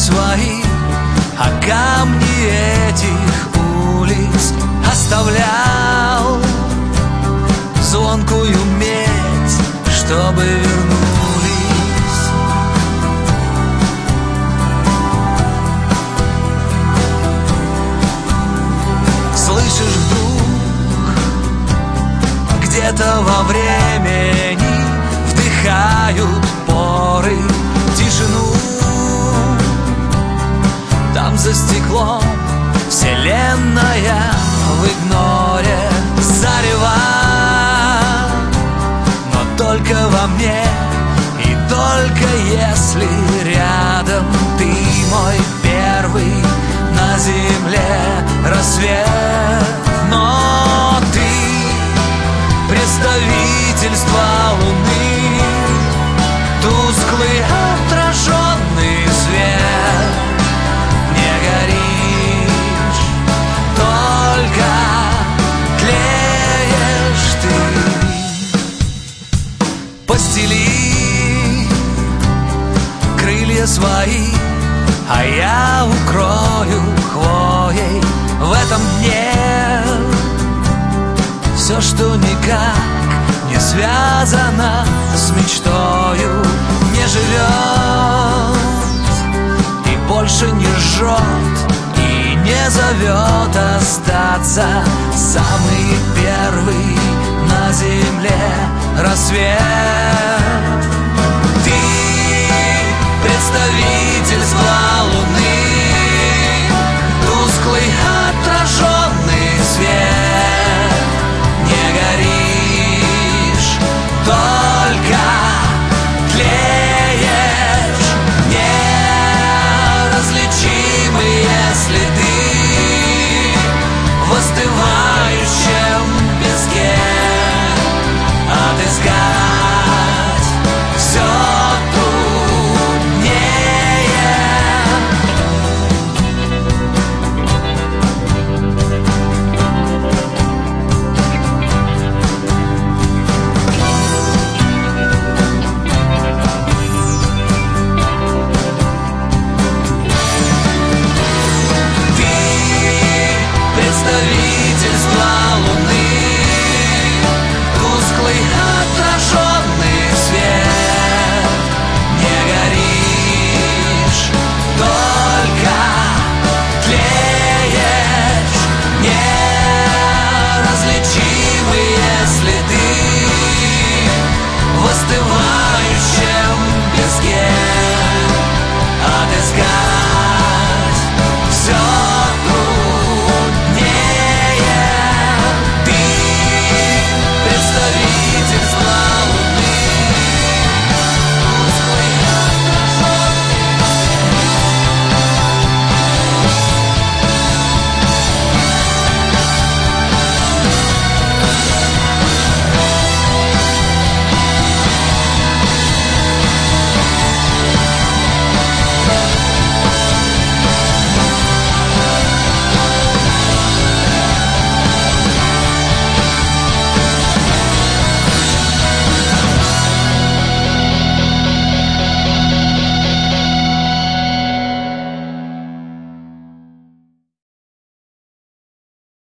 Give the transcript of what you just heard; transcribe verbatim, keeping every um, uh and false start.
свои, а камни этих улиц оставлял звонкую медь, чтобы вернулись. Слышишь, вдруг где-то во времени вдыхают поры тишину. Там за стеклом вселенная в игноре зарева, но только во мне и только если рядом ты, мой первый на земле рассвет. Но ты представительство луны, тусклый отраженный свет. Не горишь, только тлеешь ты. Постели крылья свои, а я укрою хвоей в этом дне все, что никак не связано с мечтою, не живет и больше не жжет и не зовет остаться. Самый первый на земле рассвет.